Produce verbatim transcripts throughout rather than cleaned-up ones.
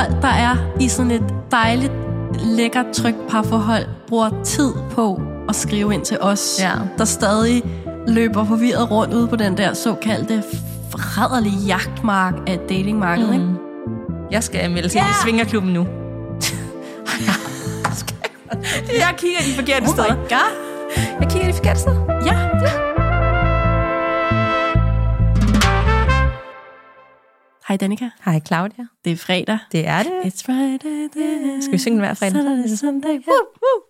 folk, der er i sådan et dejligt, lækkert, trygt parforhold, bruger tid på at skrive ind til os, ja. der stadig løber forvirret rundt ude på den der såkaldte forræderlige jagtmark af datingmarkedet, mm. ikke? Jeg skal melde til yeah. Svingerklubben nu. Jeg kigger de forkerte oh steder. Jeg kigger de forkerte steder? Ja. ja. Hej Danika. Hej Claudia. Det er fredag. Det er det. It's Friday. This. Skal vi synge den hver fredag? Saturday, Sunday. Woo, woo.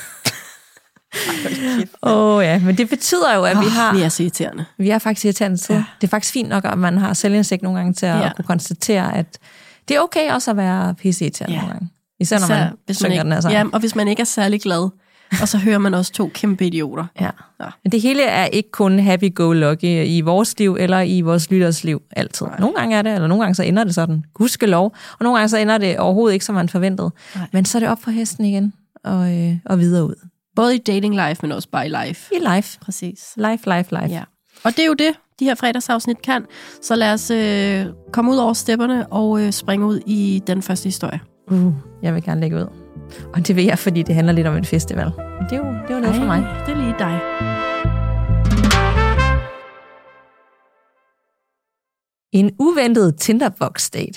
Åh oh, ja, men det betyder jo, at oh, vi har... Vi er så irriterende. Vi er faktisk irriterende tid. Ja. Det er faktisk fint nok, at man har selvindsigt nogle gange til at ja. kunne konstatere, at det er okay også at være pisseirriterende ja. nogle gange. Især når man hvis synger man ikke, den her sang. Ja, og hvis man ikke er særlig glad, og så hører man også to kæmpe idioter. Ja. ja. Men det hele er ikke kun happy-go-lucky i vores liv, eller i vores lytters liv altid. Nej. Nogle gange er det, eller nogle gange så ender det sådan. Gudskelov. Og nogle gange så ender det overhovedet ikke, som man forventede. Nej. Men så er det op for hesten igen, og, øh, og videre ud. Både i dating life, men også bare i life. I life. Præcis. Life, life, life. Ja. Og det er jo det, de her fredagsafsnit kan. Så lad os øh, komme ud over stepperne og øh, springe ud i den første historie. Uh, jeg vil gerne lægge ud. Og det vil jeg, fordi det handler lidt om en festival. Det er jo, det er jo noget Ej, for mig. Det er lige dig. En uventet Tinderbox-date.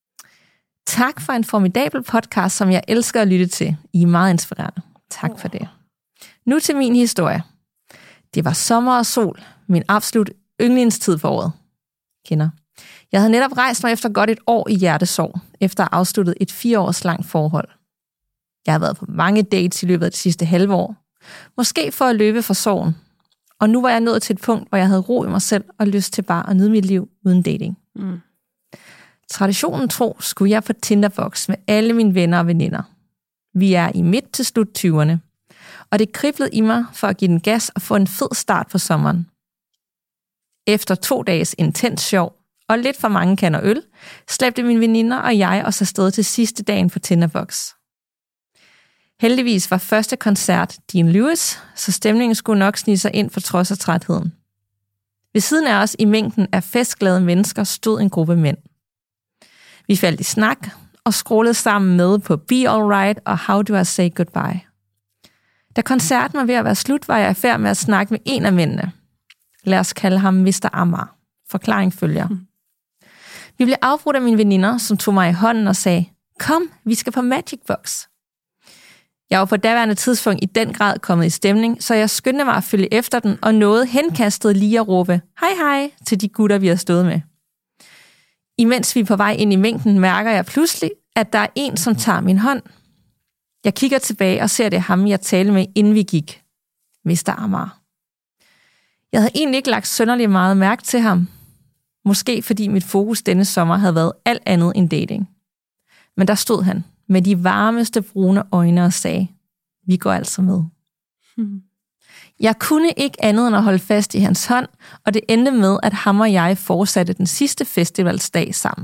Tak for en formidabel podcast, som jeg elsker at lytte til. I er meget inspirerende. Tak for det. Nu til min historie. Det var sommer og sol. Min absolut yndlingstid for året. Kender. Jeg havde netop rejst mig efter godt et år i hjertesorg, efter at have afsluttet et fire års langt forhold. Jeg har været på mange dates i løbet af det sidste halve år. Måske for at løbe for sorgen. Og nu var jeg nået til et punkt, hvor jeg havde ro i mig selv og lyst til bare at nyde mit liv uden dating. Mm. Traditionen tro skulle jeg på Tinderbox med alle mine venner og veninder. Vi er i midt til slut tyverne. Og det kriblede i mig for at give den gas og få en fed start på sommeren. Efter to dages intens sjov og lidt for mange kander øl, slæbte mine veninder og jeg os afsted til sidste dagen på Tinderbox. Heldigvis var første koncert Dean Lewis, så stemningen skulle nok snige sig ind for trods af trætheden. Ved siden af os i mængden af festglade mennesker stod en gruppe mænd. Vi faldt i snak og scrollede sammen med på Be Alright og How Do I Say Goodbye. Da koncerten var ved at være slut, var jeg i færd med at snakke med en af mændene. Lad os kalde ham mister Amager. Forklaring følger. Mm. Vi blev afbrudt af mine veninder, som tog mig i hånden og sagde, kom, vi skal på Magic Box. Jeg var på daværende tidspunkt i den grad kommet i stemning, så jeg skyndte mig at følge efter den, og nåede henkastet lige at råbe, hej hej, til de gutter, vi har stået med. Imens vi er på vej ind i mængden, mærker jeg pludselig, at der er en, som tager min hånd. Jeg kigger tilbage og ser det ham, jeg talte med, inden vi gik. mister Amager. Jeg havde egentlig ikke lagt synderligt meget mærke til ham. Måske fordi mit fokus denne sommer havde været alt andet end dating. Men der stod han med de varmeste brune øjne og sagde, vi går altså med. Hmm. Jeg kunne ikke andet end at holde fast i hans hånd, og det endte med, at ham og jeg fortsatte den sidste festivalsdag sammen.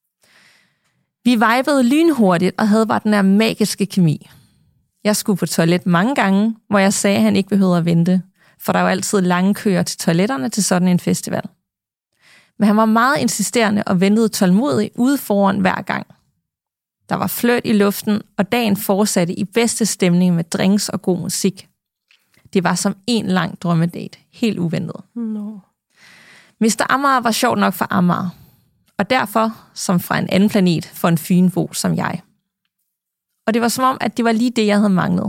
Vi vibede lynhurtigt og havde bare den her magiske kemi. Jeg skulle på toilet mange gange, hvor jeg sagde, at han ikke behøvede at vente, for der er jo altid lange køer til toiletterne til sådan en festival. Men han var meget insisterende og ventede tålmodigt ude foran hver gang. Der var fløjt i luften, og dagen fortsatte i bedste stemning med drinks og god musik. Det var som en lang drømmedate, helt uventet. No. mister Amager var sjovt nok for Amager, og derfor som fra en anden planet for en fynbo som jeg. Og det var som om, at det var lige det, jeg havde manglet.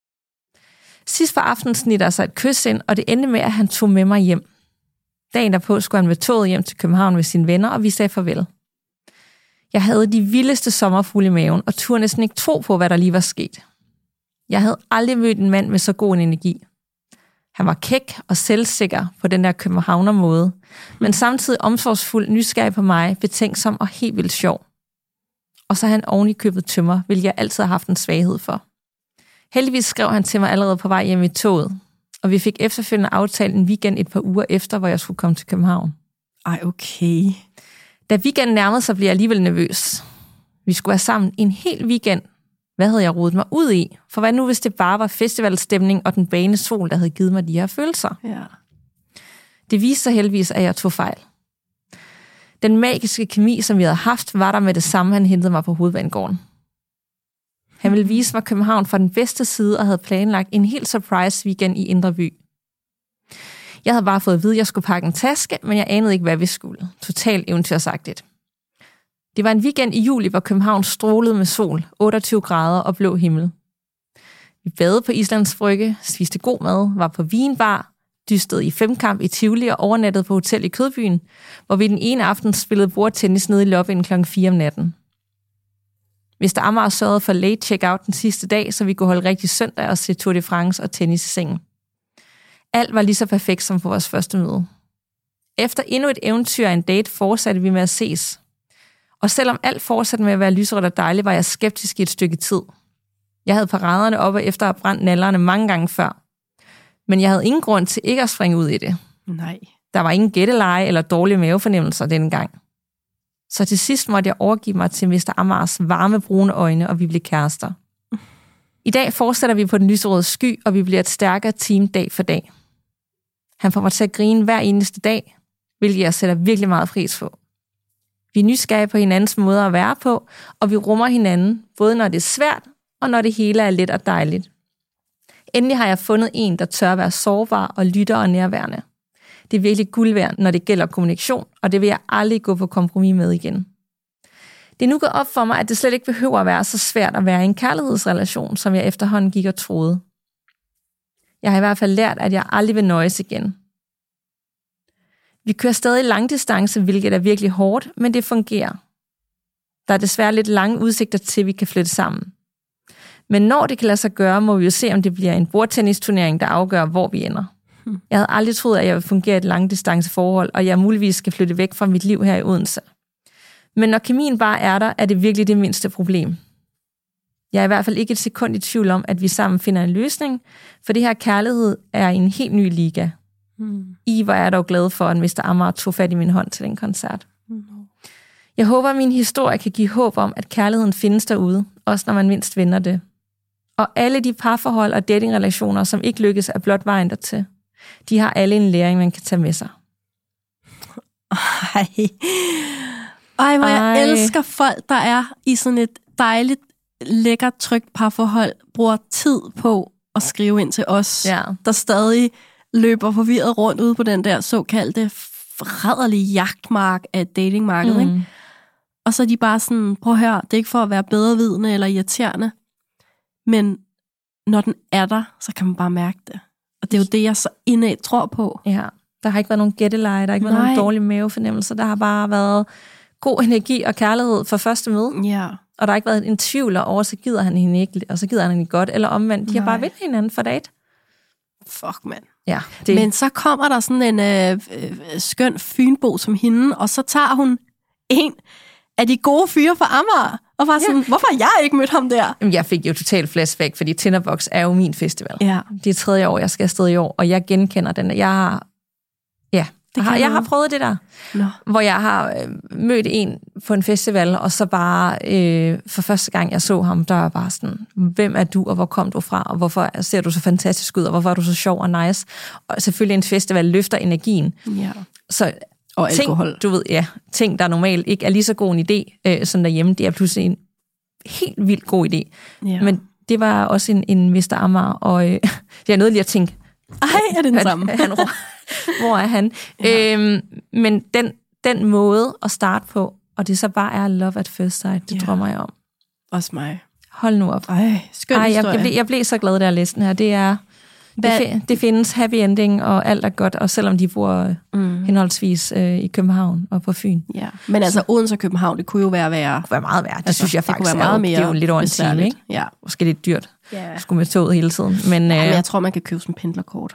Sidst på aftenen snit der sig et kys ind, og det endte med, at han tog med mig hjem. Dagen derpå skulle han med toget hjem til København med sine venner, og vi sagde farvel. Jeg havde de vildeste sommerfugle i maven, og turde næsten ikke tro på, hvad der lige var sket. Jeg havde aldrig mødt en mand med så god en energi. Han var kæk og selvsikker på den der københavner måde, men samtidig omsorgsfuld, nysgerrig på mig, betænksom og helt vildt sjov. Og så han oven i købet tømmer, hvilket jeg altid har haft en svaghed for. Heldigvis skrev han til mig allerede på vej hjem i toget, og vi fik efterfølgende aftalt en weekend et par uger efter, hvor jeg skulle komme til København. Ej, okay. Da weekenden nærmede sig, blev jeg alligevel nervøs. Vi skulle være sammen en hel weekend. Hvad havde jeg rodet mig ud i? For hvad nu, hvis det bare var festivalstemning og den bane sol, der havde givet mig de her følelser? Ja. Det viste sig heldigvis, at jeg tog fejl. Den magiske kemi, som vi havde haft, var der med det samme, han hentede mig på Hovedbanegården. Han ville vise mig København fra den bedste side og havde planlagt en helt surprise weekend i Indre By. Jeg havde bare fået at vide, at jeg skulle pakke en taske, men jeg anede ikke, hvad vi skulle. Totalt eventyrsagtigt. Det var en weekend i juli, hvor København strålede med sol, otteogtyve grader og blå himmel. Vi badede på Islands Brygge, spiste god mad, var på vinbar, dystede i femkamp i Tivoli og overnattede på hotel i Kødbyen, hvor vi den ene aften spillede bordtennis nede i lobbyen klokken fire om natten. mister Amager sørgede for late check-out den sidste dag, så vi kunne holde rigtig søndag og se Tour de France og tennis i sengen. Alt var lige så perfekt som på vores første møde. Efter endnu et eventyr og en date fortsatte vi med at ses. Og selvom alt fortsatte med at være lyserødt og dejligt, var jeg skeptisk i et stykke tid. Jeg havde paraderne oppe efter at have brændt nallerne mange gange før. Men jeg havde ingen grund til ikke at springe ud i det. Nej. Der var ingen gætteleje eller dårlige mavefornemmelser denne gang. Så til sidst måtte jeg overgive mig til mister Amagers varme brune øjne, og vi blev kærester. I dag fortsætter vi på den lyserøde sky, og vi bliver et stærkere team dag for dag. Han får mig til at grine hver eneste dag, hvilket jeg sætter virkelig meget pris på. Vi er nysgerrige på hinandens måder at være på, og vi rummer hinanden, både når det er svært, og når det hele er let og dejligt. Endelig har jeg fundet en, der tør være sårbar og lytter og nærværende. Det er virkelig guld værd, når det gælder kommunikation, og det vil jeg aldrig gå på kompromis med igen. Det er nu gået op for mig, at det slet ikke behøver at være så svært at være i en kærlighedsrelation, som jeg efterhånden gik og troede. Jeg har i hvert fald lært, at jeg aldrig vil nøjes igen. Vi kører stadig langdistance, hvilket er virkelig hårdt, men det fungerer. Der er desværre lidt lange udsigter til, at vi kan flytte sammen. Men når det kan lade sig gøre, må vi jo se, om det bliver en bordtennisturnering, der afgør, hvor vi ender. Jeg havde aldrig troet, at jeg ville fungere i et langdistanceforhold, og jeg muligvis skal flytte væk fra mit liv her i Odense. Men når kemien bare er der, er det virkelig det mindste problem. Jeg er i hvert fald ikke et sekund i tvivl om, at vi sammen finder en løsning, for det her kærlighed er i en helt ny liga. Mm. I hvor er jeg dog glad for, at mister Amager tog fat i min hånd til den koncert. Mm. Jeg håber, at min historie kan give håb om, at kærligheden findes derude, også når man mindst vender det. Og alle de parforhold og datingrelationer, som ikke lykkes, er blot vejen dertil. De har alle en læring, man kan tage med sig. Ej, Ej hvor Ej. Jeg elsker folk, der er i sådan et dejligt, lækkert, trygt parforhold, bruger tid på at skrive ind til os, ja. Der stadig løber forvirret rundt ude på den der såkaldte rædderlige jagtmark af datingmarkedet. Mm. Ikke? Og så er de bare sådan, prøv at høre, det er ikke for at være bedrevidende eller irriterende, men når den er der, så kan man bare mærke det. Og det er jo det, jeg så indad tror på. Ja, der har ikke været nogen gætteleje, der har ikke Nej. været nogen dårlige mavefornemmelser, der har bare været god energi og kærlighed for første møde. Ja. Og der har ikke været en tvivl over, så gider han hende ikke, og så gider han hende godt, eller omvendt. De Nej. har bare vendt hinanden for date. Fuck, mand. Ja, det. Men så kommer der sådan en øh, øh, skøn fynbo som hende, og så tager hun en af de gode fyre fra Amager, og var sådan, ja. Hvorfor har jeg ikke mødt ham der? Jamen, jeg fik jo totalt flashback, fordi Tinderbox er jo min festival. Ja. Det er tredje år, jeg skal afsted i år, og jeg genkender den. Jeg har, ja, jeg har, jeg har prøvet det der, Nå. hvor jeg har øh, mødt en på en festival, og så bare øh, for første gang, jeg så ham, der var bare sådan, hvem er du, og hvor kom du fra, og hvorfor ser du så fantastisk ud, og hvorfor er du så sjov og nice? Og selvfølgelig en festival løfter energien. Ja. Så og ting, alkohol. Du ved, ja, ting, der normalt ikke er lige så god en idé, øh, som derhjemme, det er pludselig en helt vildt god idé. Ja. Men det var også en, en mister Amager, og øh, jeg er nødt lige at tænke, ej, er det den samme? Han, hvor, hvor er han? Ja. Øhm, men den, den måde at starte på, og det så bare er love at first sight, det ja. drømmer jeg om. Også mig. Hold nu op. Ej, skøn Ej, historie. jeg, jeg, blev, jeg blev så glad, da jeg læste den her. Det er... Det, det findes happy ending, og alt er godt, og selvom de bor mm. henholdsvis øh, i København og på Fyn. Ja. Men altså Odense og København, det kunne jo være værre. Det kunne være meget værre. Det altså, synes jeg faktisk det være meget er, mere det er jo lidt over en time, ikke? Ja. Måske lidt dyrt. Ja. Skulle med toget hele tiden. Men, ja, øh, men jeg tror, man kan købe sådan en pendlerkort.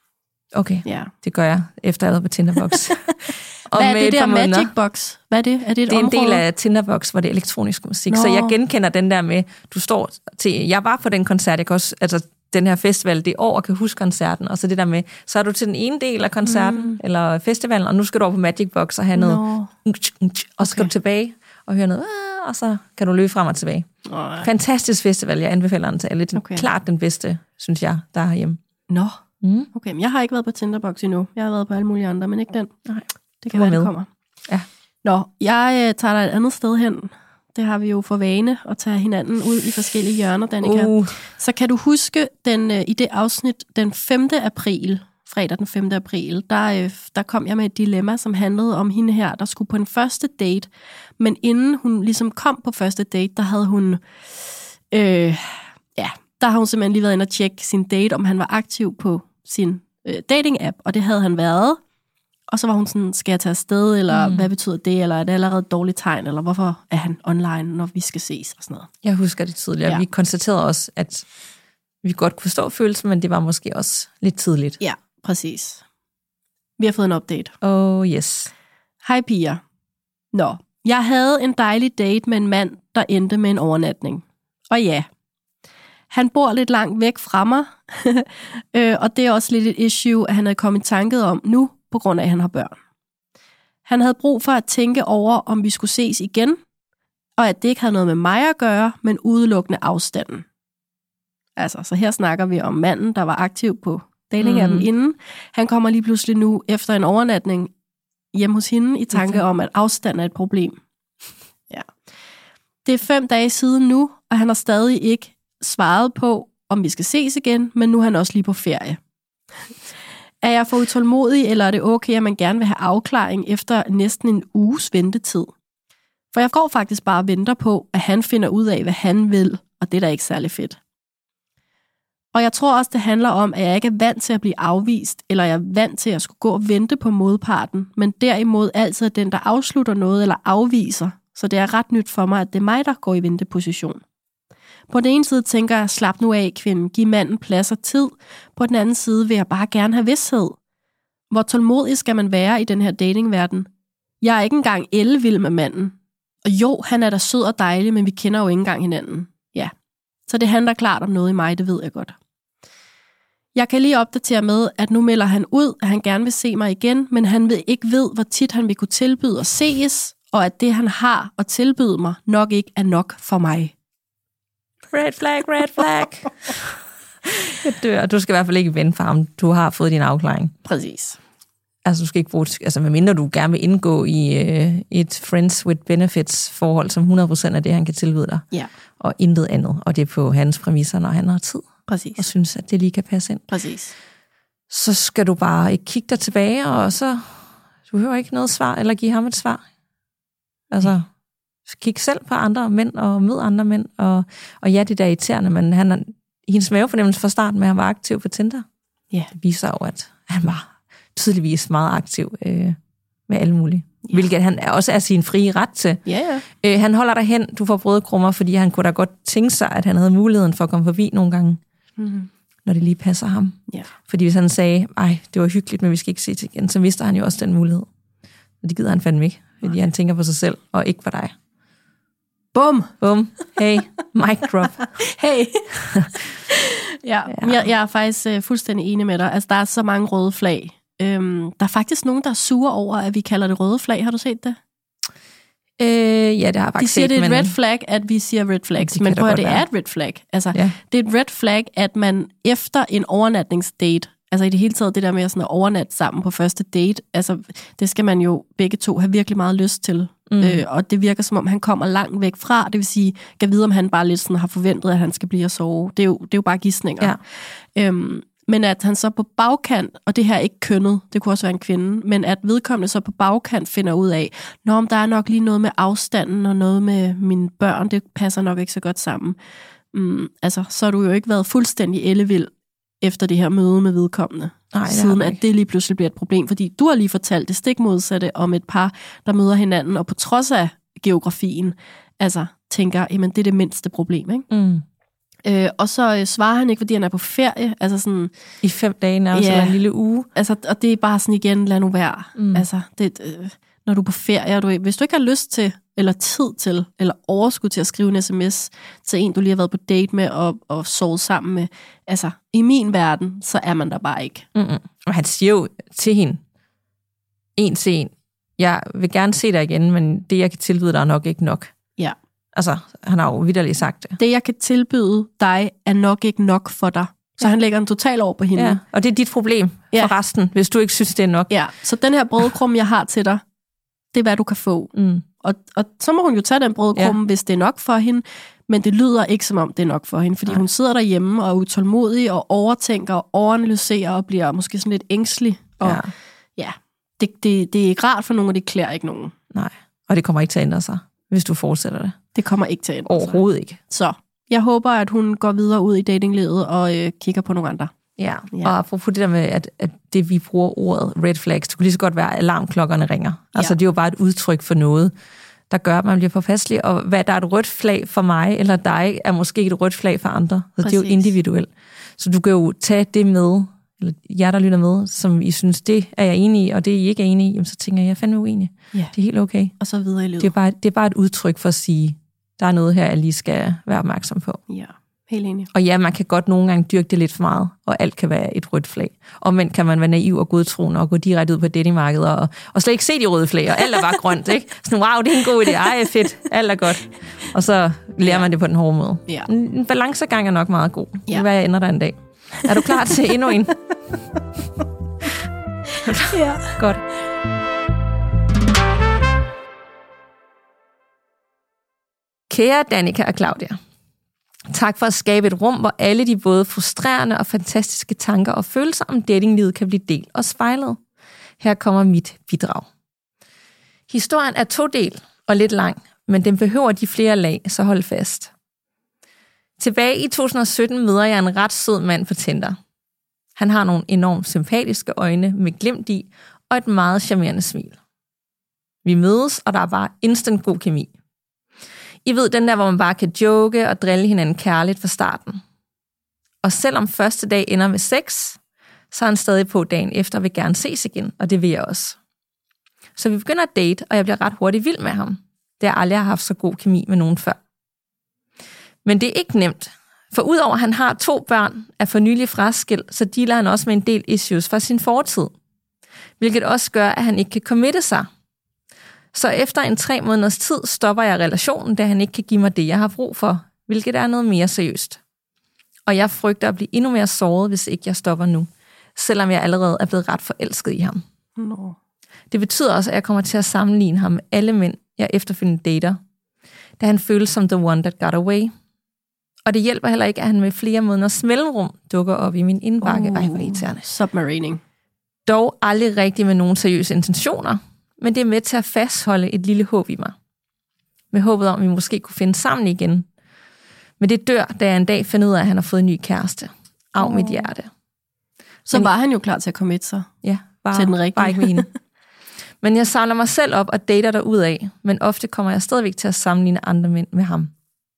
Okay, ja. Det gør jeg, efter jeg har været på Tinderbox. Hvad er det der Magic Box? Hvad er det? Er det et Det er område? en del af Tinderbox, hvor det er elektronisk musik. Nå. Så jeg genkender den der med, du står til... Jeg var på den koncert, jeg kan også... Altså, den her festival, det år kan huske koncerten, og så det der med, så er du til den ene del af koncerten, mm. eller festivalen, og nu skal du over på Magic Box og have noget, no. og så skal okay. du tilbage og høre noget, og så kan du løbe frem og tilbage. Oh. Fantastisk festival, jeg anbefaler den til alle. Det er okay. klart den bedste, synes jeg, der er herhjemme. Nå, mm. okay, men jeg har ikke været på Tinderbox endnu. Jeg har været på alle mulige andre, men ikke den. Nej. Det kan være, det kommer. Ja. Nå, jeg øh, tager dig et andet sted hen. Det har vi jo for vane at tage hinanden ud i forskellige hjørner, Danika. Uh. Så kan du huske, den, øh, i det afsnit den femte april, fredag den femte april, der, øh, der kom jeg med et dilemma, som handlede om hende her, der skulle på en første date. Men inden hun ligesom kom på første date, der havde hun... Øh, ja, der har hun simpelthen lige været inde og tjekke sin date, om han var aktiv på sin øh, dating-app, og det havde han været. Og så var hun sådan, skal jeg tage afsted, eller mm. hvad betyder det, eller er det allerede et dårligt tegn, eller hvorfor er han online, når vi skal ses og sådan noget. Jeg husker det tidligere. Ja. Vi konstaterede også, at vi godt kunne forstå følelsen, men det var måske også lidt tidligt. Ja, præcis. Vi har fået en update. Oh, yes. Hej piger. Nå, jeg havde en dejlig date med en mand, der endte med en overnatning. Og ja, han bor lidt langt væk fra mig, og det er også lidt et issue, at han havde kommet i tanket om nu, på grund af, at han har børn. Han havde brug for at tænke over, om vi skulle ses igen, og at det ikke havde noget med mig at gøre, men udelukkende afstanden. Altså, så her snakker vi om manden, der var aktiv på dating-appen mm. inden. Han kommer lige pludselig nu, efter en overnatning, hjemme hos hende, i tanke om, at afstand er et problem. Ja. Det er fem dage siden nu, og han har stadig ikke svaret på, om vi skal ses igen, men nu er han også lige på ferie. Er jeg for utålmodig, eller er det okay, at man gerne vil have afklaring efter næsten en uges ventetid? For jeg går faktisk bare og venter på, at han finder ud af, hvad han vil, og det er da ikke særlig fedt. Og jeg tror også, det handler om, at jeg ikke er vant til at blive afvist, eller jeg er vant til at skulle gå og vente på modparten, men derimod altid er den, der afslutter noget eller afviser. Så det er ret nyt for mig, at det er mig, der går i venteposition. På den ene side tænker jeg, slap nu af, kvinden, giv manden plads og tid. På den anden side vil jeg bare gerne have vished. Hvor tålmodig skal man være i den her datingverden? Jeg er ikke engang ellevild med manden. Og jo, han er da sød og dejlig, men vi kender jo ikke engang hinanden. Ja, så det handler klart om noget i mig, det ved jeg godt. Jeg kan lige opdatere med, at nu melder han ud, at han gerne vil se mig igen, men han ved ikke ved, hvor tit han vil kunne tilbyde at ses, og at det, han har at tilbyde mig, nok ikke er nok for mig. Red flag, red flag. Jeg dør. Du skal i hvert fald ikke vente for ham. Du har fået din afklaring. Præcis. Altså, du skal ikke bruge, altså medmindre du gerne vil indgå i øh, et friends with benefits forhold, som hundrede procent af det, han kan tilbyde dig. Ja. Og intet andet. Og det er på hans præmisser, når han har tid. Præcis. Og synes, at det lige kan passe ind. Præcis. Så skal du bare ikke kigge dig tilbage, og så du hører ikke noget svar, eller give ham et svar. Altså, kig selv på andre mænd, og mød andre mænd, og, og ja, det der irriterende, men han er, hendes mavefornemmelse fra starten med, at han var aktiv på Tinder. Ja. Det viser jo, at han var tydeligvis meget aktiv øh, med alle mulige. Ja. Hvilket han også er sin frie ret til. Ja, ja. Øh, han holder dig hen, du får brødkrummer, fordi han kunne da godt tænke sig, at han havde muligheden for at komme forbi nogle gange, mm-hmm. når det lige passer ham. Ja. Fordi hvis han sagde, ej, det var hyggeligt, men vi skal ikke ses igen, så mister han jo også den mulighed. Og det gider han fandme ikke, fordi okay. han tænker på sig selv, og ikke på dig. Bum! Bum. Hey, mic drop. Hey! ja, ja. Jeg, jeg er faktisk uh, fuldstændig enig med dig. Altså, der er så mange røde flag. Øhm, der er faktisk nogen, der er sure over, at vi kalder det røde flag. Har du set det? Øh, ja, det har jeg faktisk De siger, set, det er et men... red flag, at vi siger red flags. Men prøv at det være. Er et red flag. Altså, ja. Det er et red flag, at man efter en overnatningsdate, altså i det hele taget det der med at, sådan at overnatte sammen på første date, altså det skal man jo begge to have virkelig meget lyst til. Mm. Øh, og det virker som om, han kommer langt væk fra. Det vil sige, kan vide, om han bare lidt sådan har forventet, at han skal blive og sove. Det er jo, det er jo bare gidsninger. Ja. Øhm, men at han så på bagkant, og det her er ikke kønnet, det kunne også være en kvinde, men at vedkommende så på bagkant finder ud af, når der er nok lige noget med afstanden, og noget med mine børn, det passer nok ikke så godt sammen. Mm, altså, så har du jo ikke været fuldstændig ellevild efter det her møde med vedkommende. Nej, siden at det lige pludselig bliver et problem, fordi du har lige fortalt det stik modsatte om et par, der møder hinanden, og på trods af geografien, altså tænker, jamen det er det mindste problem, ikke? Mm. Øh, og så øh, svarer han ikke, fordi han er på ferie, altså sådan... I fem dage nærmest, ja, eller en lille uge. Altså, og det er bare sådan igen, lad nu være. Mm. Altså, det, øh, når du er på ferie, du, hvis du ikke har lyst til, eller tid til, eller overskud til at skrive en sms til en, du lige har været på date med, og, og sovet sammen med, altså, i min verden, så er man der bare ikke. Mm-mm. Og han siger jo til hende, en til en, jeg vil gerne se dig igen, men det, jeg kan tilbyde dig, er nok ikke nok. Ja. Altså, han har jo vitterligt sagt det. Det, jeg kan tilbyde dig, er nok ikke nok for dig. Så ja. Han lægger en total over på hende. Ja. Og det er dit problem ja. For resten, hvis du ikke synes, det er nok. Ja, så den her brødkrumme, jeg har til dig, det er, hvad du kan få. Mm. Og, og så må hun jo tage den brødkrumme, ja. hvis det er nok for hende. Men det lyder ikke, som om det er nok for hende, fordi Nej. hun sidder derhjemme og er utålmodig og overtænker og overanalyserer og bliver måske sådan lidt ængstelig. Og ja, ja det, det, det er ikke rart for nogen, og det klæder ikke nogen. Nej, og det kommer ikke til at ændre sig, hvis du fortsætter det. Det kommer ikke til at ændre sig. Overhovedet ikke. Så jeg håber, at hun går videre ud i datinglivet og øh, kigger på nogle andre. Ja, ja. Og apropos det der med, at, at det vi bruger ordet red flags, det kunne lige så godt være, at alarmklokkerne ringer. Altså ja. det er jo bare et udtryk for noget, der gør, at man bliver påpasselig, og hvad der er et rødt flag for mig, eller dig, er måske et rødt flag for andre. Så Præcis. Det er jo individuelt. Så du kan jo tage det med, eller jer, der lytter med, som I synes, det er jeg enig i, og det I ikke er enige i, jamen, så tænker jeg, jeg er fandme uenig. Ja. Det er helt okay. Og så videre i livet. Det er, bare, det er bare et udtryk for at sige, der er noget her, jeg lige skal være opmærksom på. Ja, helt enig. Og ja, man kan godt nogle gange dyrke det lidt for meget, og alt kan være et rødt flag. Omvendt kan man være naiv og godtroende og gå direkte ud på datingmarkedet og, og slet ikke se de røde flag, og alt er bare grønt, ikke? Sådan, wow, det er en god idé, ej, fedt, alt er godt. Og så lærer ja. man det på den hårde måde. Ja. En, en balancegang er nok meget god. Ja. Det kan være, jeg ender der en dag. Er du klar til endnu en? Ja. Godt. Kære Danica og Claudia, tak for at skabe et rum, hvor alle de både frustrerende og fantastiske tanker og følelser om datinglivet kan blive delt og spejlet. Her kommer mit bidrag. Historien er to del og lidt lang, men den behøver de flere lag, så hold fast. Tilbage i to tusind og sytten møder jeg en ret sød mand på Tinder. Han har nogle enormt sympatiske øjne med glimt i og et meget charmerende smil. Vi mødes, og der er bare instant god kemi. I ved, den der, hvor man bare kan joke og drille hinanden kærligt fra starten. Og selvom første dag ender med sex, så er han stadig på dagen efter og vil gerne ses igen, og det vil jeg også. Så vi begynder at date, og jeg bliver ret hurtigt vild med ham, da jeg aldrig har haft så god kemi med nogen før. Men det er ikke nemt, for udover at han har to børn, er for nylig fraskilt, så dealer han også med en del issues fra sin fortid. Hvilket også gør, at han ikke kan committe sig. Så efter en tre måneders tid stopper jeg relationen, da han ikke kan give mig det, jeg har brug for, hvilket er noget mere seriøst. Og jeg frygter at blive endnu mere såret, hvis ikke jeg stopper nu, selvom jeg allerede er blevet ret forelsket i ham. No. Det betyder også, at jeg kommer til at sammenligne ham med alle mænd, jeg efterfølgende dater, da han føles som the one that got away. Og det hjælper heller ikke, at han med flere måneders mellemrum dukker op i min indbakke. Uh, Ej, hvor irriterende. Submarining. Dog aldrig rigtig med nogen seriøse intentioner, men det er med til at fastholde et lille håb i mig. Med håbet om, at vi måske kunne finde sammen igen. Men det dør, da jeg en dag finder ud af, at han har fået en ny kæreste. Af oh. mit hjerte. Så men, var han jo klar til at komme sig ja, bare, til den rigtige. Bare ikke med hende. Men jeg samler mig selv op og dater derudad, men ofte kommer jeg stadigvæk til at sammenligne andre mænd med ham.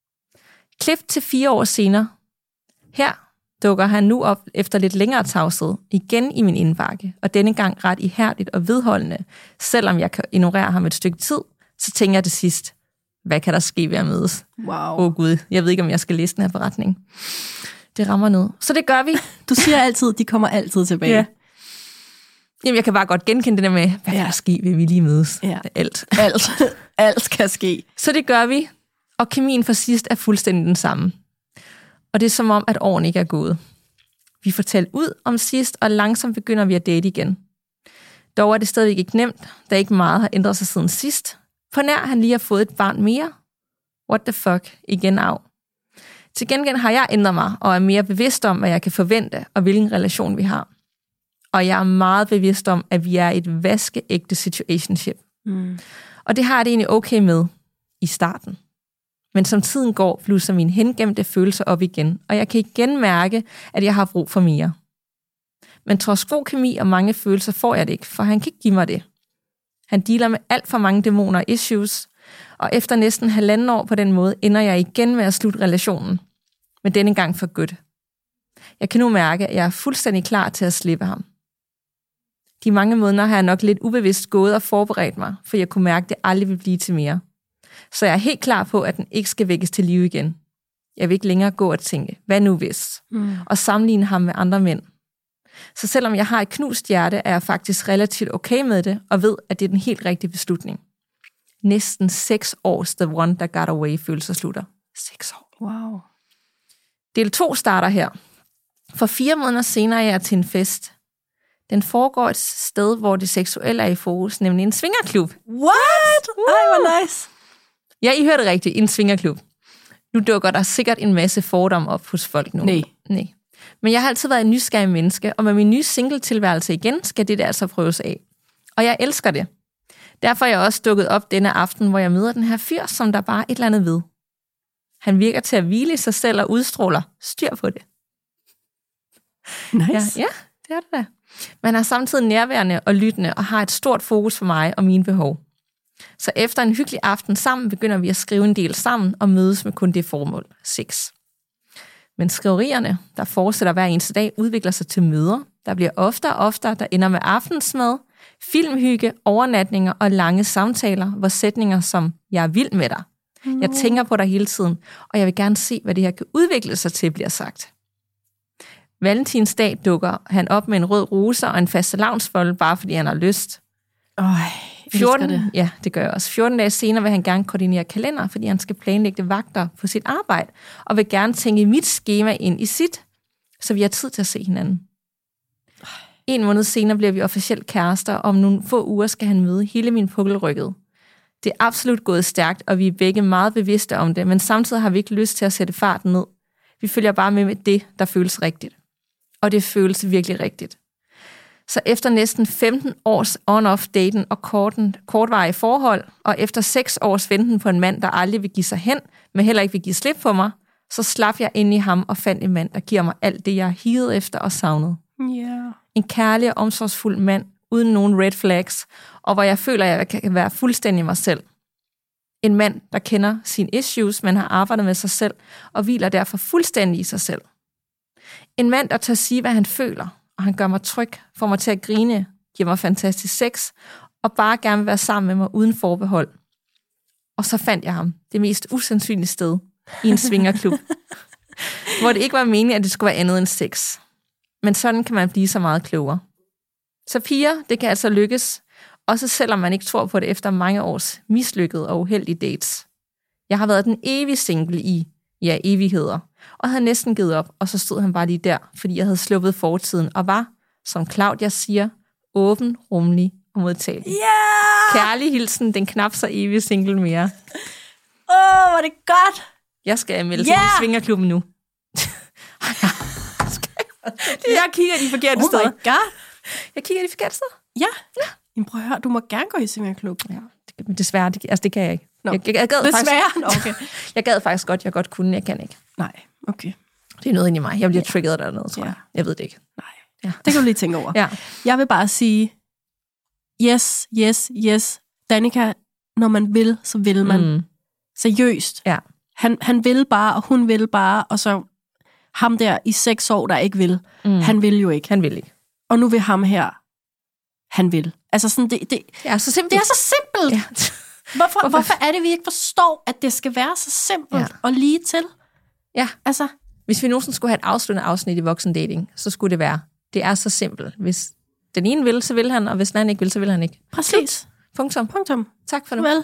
Klip til fire år senere. Her dukker han nu op efter lidt længere tavshed, igen i min indbakke, og denne gang ret ihærdigt og vedholdende. Selvom jeg kan ignorere ham et stykke tid, så tænker jeg til sidst, hvad kan der ske ved at mødes? Wow. Åh oh, Gud, jeg ved ikke, om jeg skal læse den her beretning. Det rammer noget. Så det gør vi. Du siger altid, de kommer altid tilbage. Ja. Jamen, jeg kan bare godt genkende det der med, hvad kan der ske, ved vi lige mødes? Ja. Alt. Alt. Alt kan ske. Så det gør vi, og kemien for sidst er fuldstændig den samme. Og det er som om, at årene ikke er gået. Vi får talt ud om sidst, og langsomt begynder vi at date igen. Dog er det stadigvæk ikke nemt, da ikke meget har ændret sig siden sidst. På nær han lige har fået et barn mere. What the fuck? Igen af. Til gengæld har jeg ændret mig, og er mere bevidst om, hvad jeg kan forvente, og hvilken relation vi har. Og jeg er meget bevidst om, at vi er et vaskeægte situationship. Mm. Og det har jeg det egentlig okay med i starten. Men som tiden går, blusser mine hengemte følelser op igen, og jeg kan igen mærke, at jeg har brug for mere. Men trods god kemi og mange følelser får jeg det ikke, for han kan ikke give mig det. Han dealer med alt for mange dæmoner og issues, og efter næsten halvanden år på den måde, ender jeg igen med at slutte relationen. Men denne gang for godt. Jeg kan nu mærke, at jeg er fuldstændig klar til at slippe ham. De mange måneder har jeg nok lidt ubevidst gået og forberedt mig, for jeg kunne mærke, at det aldrig vil blive til mere. Så jeg er helt klar på, at den ikke skal vækkes til live igen. Jeg vil ikke længere gå og tænke, hvad nu hvis? Mm. Og sammenligne ham med andre mænd. Så selvom jeg har et knust hjerte, er jeg faktisk relativt okay med det, og ved, at det er den helt rigtige beslutning. Næsten seks års The One That Got Away følelser slutter. Seks år. Wow. Del to starter her. For fire måneder senere er jeg til en fest. Den foregår et sted, hvor det seksuelle er i fokus, nemlig en svingerklub. What? Ej, hvor nice. Ja, I hørte rigtigt. En svingerklub. Nu dukker der sikkert en masse fordomme op hos folk nu. Nej. Nej. Men jeg har altid været en nysgerrig menneske, og med min nye single-tilværelse igen, skal det der altså prøves af. Og jeg elsker det. Derfor er jeg også dukket op denne aften, hvor jeg møder den her fyr, som der bare er et eller andet ved. Han virker til at hvile i sig selv og udstråler styr på det. Nice. Ja, ja, det er det da. Man er samtidig nærværende og lyttende og har et stort fokus på mig og mine behov. Så efter en hyggelig aften sammen, begynder vi at skrive en del sammen og mødes med kun det formål, sex. Men skriverierne, der fortsætter hver eneste dag, udvikler sig til møder. Der bliver oftere og oftere, der ender med aftensmad, filmhygge, overnatninger og lange samtaler, hvor sætninger som, jeg er vild med dig. Jeg tænker på dig hele tiden, og jeg vil gerne se, hvad det her kan udvikle sig til, bliver sagt. Valentinsdag dukker han op med en rød rose og en fastelavnsbolle, bare fordi han har lyst. Øj, fjorten, det. Ja, det gør jeg også. fjorten dage senere vil han gerne koordinere kalender, fordi han skal planlægge vagter på sit arbejde, og vil gerne tænke mit skema ind i sit, så vi har tid til at se hinanden. En måned senere bliver vi officielt kærester, og om nogle få uger skal han møde hele min pukkelrykket. Det er absolut gået stærkt, og vi er begge meget bevidste om det, men samtidig har vi ikke lyst til at sætte farten ned. Vi følger bare med med det, der føles rigtigt. Og det føles virkelig rigtigt. Så efter næsten femten års on-off-daten og korten, kortvarige forhold, og efter seks års venten på en mand, der aldrig vil give sig hen, men heller ikke vil give slip på mig, så slap jeg ind i ham og fandt en mand, der giver mig alt det, jeg har higet efter og savnet. Yeah. En kærlig og omsorgsfuld mand, uden nogen red flags, og hvor jeg føler, at jeg kan være fuldstændig mig selv. En mand, der kender sine issues, men har arbejdet med sig selv, og hviler derfor fuldstændig i sig selv. En mand, der tør sige, hvad han føler, og han gør mig tryg, får mig til at grine, giver mig fantastisk sex, og bare gerne vil være sammen med mig uden forbehold. Og så fandt jeg ham det mest usandsynlige sted i en svingerklub, hvor det ikke var meningen, at det skulle være andet end sex. Men sådan kan man blive så meget klogere. Så piger, det kan altså lykkes, også selvom man ikke tror på det efter mange års mislykkede og uheldige dates. Jeg har været den evige single i, ja, evigheder, og havde næsten givet op, og så stod han bare lige der, fordi jeg havde sluppet fortiden, og var, som Claudia siger, åben, rummelig og modtagelig. Yeah! Kærlig hilsen, den knap så evige single mere. Åh, oh, var det godt! Jeg skal melde Yeah! til svingerklubben nu. Jeg kigger de forkerte oh steder. Oh my god! Jeg kigger de forkerte steder. Ja. ja. Men prøv at høre, du må gerne gå i svingerklub. Ja, det, men desværre, det, altså det kan jeg ikke. No. Jeg, jeg, jeg gad desværre? Faktisk, okay. Jeg gad faktisk godt, jeg godt kunne, jeg kan ikke. Nej, okay. Det er noget inde i mig. Jeg bliver ja. triggeret dernede, tror jeg. Ja. Jeg ved det ikke. Nej, ja. Det kan du lige tænke over. Ja. Jeg vil bare sige, yes, yes, yes. Danica, når man vil, så vil man. Mm. Seriøst. Ja. Han, han vil bare, og hun vil bare, og så ham der i seks år, der ikke vil. Mm. Han vil jo ikke. Han vil ikke. Og nu vil ham her, han vil. Altså sådan, det, det, det er så simpelt. Det er så simpelt. Ja. Hvorfor, hvorfor? Hvorfor er det, vi ikke forstår, at det skal være så simpelt ja. og lige til? Ja. Altså. Hvis vi nogensinde skulle have et afsluttende afsnit i voksendating, så skulle det være, det er så simpelt. Hvis den ene vil, så vil han, og hvis den anden ikke vil, så vil han ikke. Præcis. Slut. Punktum. Punktum. Tak for nu. Vel.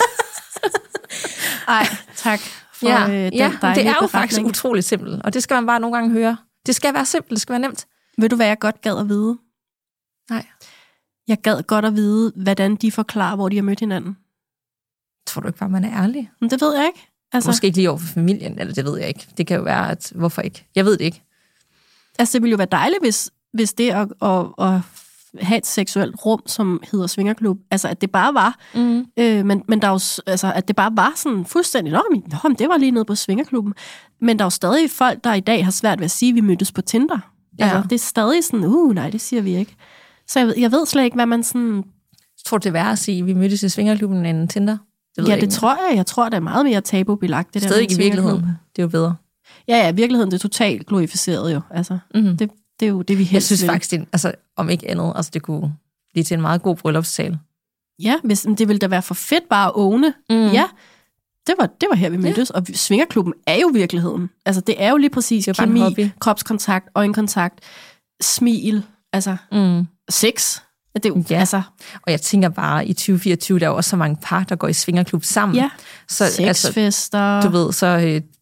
Ej, tak for ja. øh, den ja, dejlige det er jo beretning. faktisk utroligt simpelt, og det skal man bare nogle gange høre. Det skal være simpelt, det skal være nemt. Ved du, hvad jeg godt gad at vide? Nej. Jeg gad godt at vide, hvordan de forklarer, hvor de har mødt hinanden. Tror du ikke bare, man er ærlig? Men det ved jeg ikke. Altså, måske ikke lige over for familien, eller det ved jeg ikke. Det kan jo være, at hvorfor ikke? Jeg ved det ikke. Altså, det ville jo være dejligt, hvis, hvis det at, at, at have et seksuelt rum, som hedder svingerklub, altså at det bare var, mm. øh, men, men der er jo, altså, at det bare var sådan fuldstændig, nå, men, nå, det var lige nede på svingerklubben. Men der er jo stadig folk, der i dag har svært ved at sige, at vi mødtes på Tinder. Ja. Altså, det er stadig sådan, uh, nej, det siger vi ikke. Så jeg, jeg ved slet ikke, hvad man sådan... Jeg tror, det er værre at sige, at vi mødtes i svingerklubben end Tinder. Det ja, det ikke. tror jeg. Jeg tror, det er meget mere tabubelagt. Det stadig der i virkeligheden. Det er jo bedre. Ja, ja, virkeligheden, det er totalt glorificeret jo. Altså, mm-hmm. det, det er jo det, vi helst Jeg synes vil. faktisk, det, altså, om ikke andet, altså, det kunne blive til en meget god bryllupstale. Ja, hvis, det ville da være for fedt bare at åne. Mm. Ja, det var, det var her, vi mødtes. Ja. Og svingerklubben er jo virkeligheden. Altså, det er jo lige præcis kemi, kropskontakt, øjenkontakt, smil, altså mm. sex. Det er jo, ja. altså. Og jeg tænker bare, i tyve fireogtyve, der er jo også så mange par, der går i svingerklub sammen. Ja, så, sexfester. Altså, du ved, så øh,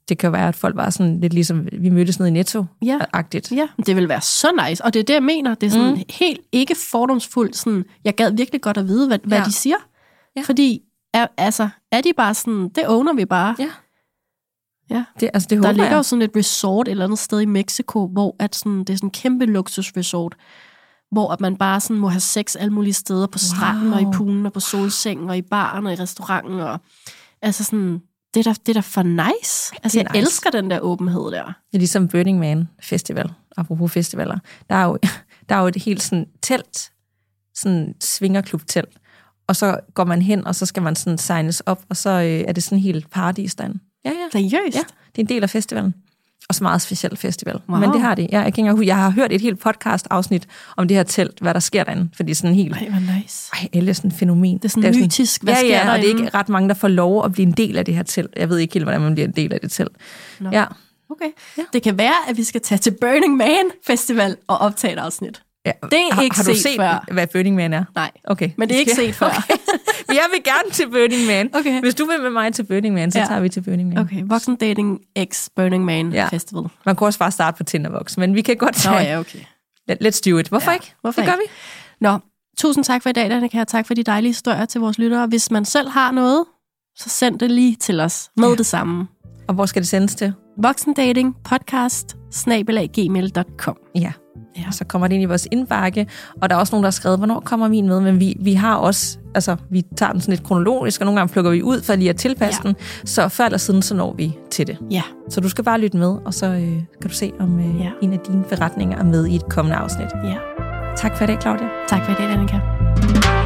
Det kan være, at folk var sådan lidt ligesom, vi mødtes nede i Netto-agtigt. Ja. ja, det vil være så nice. Og det er det, jeg mener. Det er sådan mm. helt ikke fordomsfuldt. Sådan, jeg gad virkelig godt at vide, hvad, hvad ja. de siger. Ja. Fordi, er, altså, er de bare sådan, det owner vi bare. Ja. Ja. Det, altså, det der ligger jeg. jo sådan et resort et eller andet sted i Mexico, hvor at sådan, det er sådan en kæmpe luksusresort, hvor at man bare sådan må have sex alle mulige steder, på stranden wow. og i poolen og på solsengen og i baren og i restauranten. Og, altså sådan, det er da, det er da for nice. Altså jeg nice. elsker den der åbenhed der. Det er ligesom Burning Man Festival, apropos festivaler. Der er jo, der er jo et helt sådan telt, sådan svingerklub-telt, og så går man hen, og så skal man sådan signes op, og så øh, er det sådan helt paradis derinde. Ja, ja. Seriøst? Ja, det er en del af festivalen. Også meget speciel festival. Wow. Men det har det. Ja, jeg, kan, jeg har hørt et helt podcast-afsnit om det her telt, hvad der sker derinde. Fordi det er sådan helt... Ej, hvor nice. Ej, det er sådan et fænomen. Det er sådan det er mytisk. Sådan, hvad sker ja, ja, ja, og det er ikke ret mange, der får lov at blive en del af det her telt. Jeg ved ikke helt, hvordan man bliver en del af det telt. No. Ja. Okay. Ja. Det kan være, at vi skal tage til Burning Man Festival og optage et afsnit. Ja. Det er har, ikke har du set, set før. hvad Burning Man er? Nej, okay. Men det er ikke set før. Okay. Jeg vil gerne til Burning Man. Okay. Hvis du vil med mig til Burning Man, så ja. tager vi til Burning Man. Okay, Voksen Dating X Burning Man ja. Festival. Man kan også bare starte på Tindervox, men vi kan godt tage... Nå ja, okay. Let's do it. Hvorfor ja. ikke? Hvorfor det ikke? gør vi. Nå, tusind tak for i dag, Danika, og tak for de dejlige historier til vores lyttere. Hvis man selv har noget, så send det lige til os med ja. det samme. Og hvor skal det sendes til? Voksendating podcast snabel-a gmail punktum com. Ja. Ja. Så kommer det ind i vores indbakke, og der er også nogen, der har skrevet, hvornår kommer min med, men vi, vi har også, altså vi tager den sådan lidt kronologisk, og nogle gange plukker vi ud for lige at tilpasse ja. den, så før eller siden, så når vi til det. Ja. Så du skal bare lytte med, og så øh, kan du se, om øh, ja. en af dine forretninger er med i et kommende afsnit. Ja. Tak for i dag, Claudia. Tak for i dag, Danika.